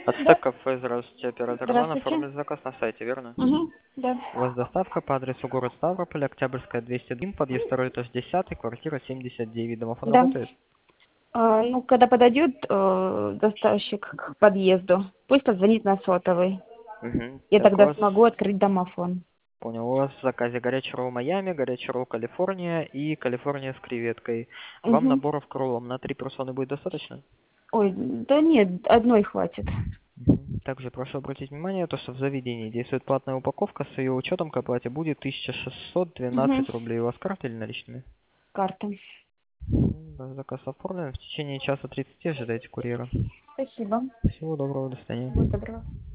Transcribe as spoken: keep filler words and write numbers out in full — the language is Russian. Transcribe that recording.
Да. Ацтек кафе, здравствуйте, оператор Иван, Здравствуйте. оформить заказ на сайте, верно? Угу. Да. У вас доставка по адресу город Ставрополь, Октябрьская, двести один, подъезд второй этаж десять, квартира семьдесят девять. Домофон Да. работает? А, ну, когда подойдет э, доставщик к подъезду, пусть позвонит на сотовый. Угу. Я Так, у тогда вас, смогу открыть домофон. понял, у вас в заказе горячий ролл Майами, горячий ролл Калифорния и Калифорния с креветкой. Вам Угу. наборов к роллам на три персоны будет достаточно? Ой, да нет, одной хватит. Мгм. Также прошу обратить внимание, то, что в заведении действует платная упаковка, с ее учетом к оплате будет тысяча шестьсот Угу. двенадцать рублей. У вас карта или наличными? Карта. М, да, заказ оформлен. В течение часа тридцати ожидайте курьера. Спасибо. Всего доброго, до свидания. Всего доброго.